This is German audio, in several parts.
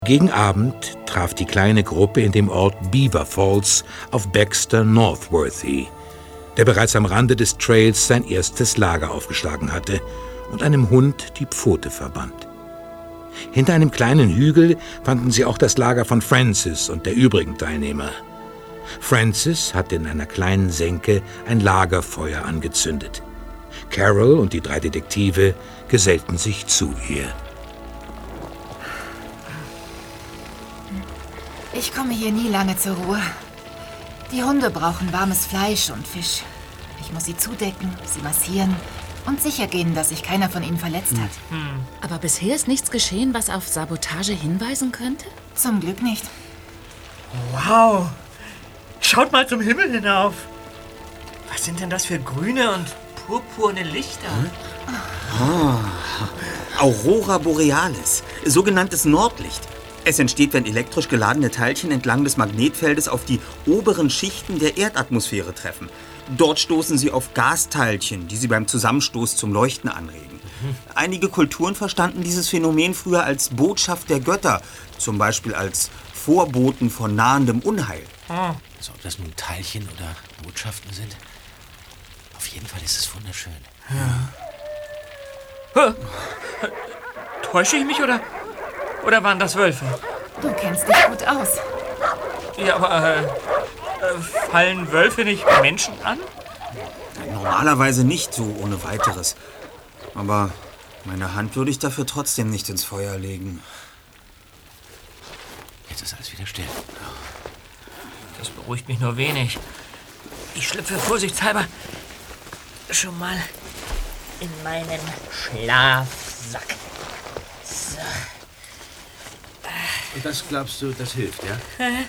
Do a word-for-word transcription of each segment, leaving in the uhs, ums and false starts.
Gegen Abend traf die kleine Gruppe in dem Ort Beaver Falls auf Baxter Northworthy, der bereits am Rande des Trails sein erstes Lager aufgeschlagen hatte und einem Hund die Pfote verband. Hinter einem kleinen Hügel fanden sie auch das Lager von Francis und der übrigen Teilnehmer. Francis hatte in einer kleinen Senke ein Lagerfeuer angezündet. Carol und die drei Detektive gesellten sich zu ihr. Ich komme hier nie lange zur Ruhe. Die Hunde brauchen warmes Fleisch und Fisch. Ich muss sie zudecken, sie massieren und sicher gehen, dass sich keiner von ihnen verletzt hat. Hm. Aber bisher ist nichts geschehen, was auf Sabotage hinweisen könnte? Zum Glück nicht. Wow! Schaut mal zum Himmel hinauf. Was sind denn das für grüne und purpurne Lichter? Hm? Oh, Aurora Borealis, sogenanntes Nordlicht. Es entsteht, wenn elektrisch geladene Teilchen entlang des Magnetfeldes auf die oberen Schichten der Erdatmosphäre treffen. Dort stoßen sie auf Gasteilchen, die sie beim Zusammenstoß zum Leuchten anregen. Mhm. Einige Kulturen verstanden dieses Phänomen früher als Botschaft der Götter, zum Beispiel als Vorboten von nahendem Unheil. Ah. Also, ob das nun Teilchen oder Botschaften sind, auf jeden Fall ist es wunderschön. Ja. Täusche ich mich oder... Oder waren das Wölfe? Du kennst dich gut aus. Ja, aber äh, fallen Wölfe nicht Menschen an? Normalerweise nicht so ohne weiteres. Aber meine Hand würde ich dafür trotzdem nicht ins Feuer legen. Jetzt ist alles wieder still. Das beruhigt mich nur wenig. Ich schlüpfe vorsichtshalber schon mal in meinen Schlafsack. So. Und das glaubst du, das hilft, ja?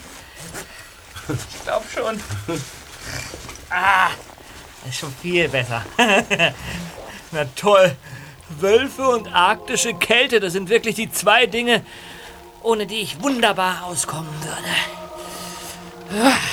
Ich glaub schon. Ah, das ist schon viel besser. Na toll. Wölfe und arktische Kälte, das sind wirklich die zwei Dinge, ohne die ich wunderbar auskommen würde.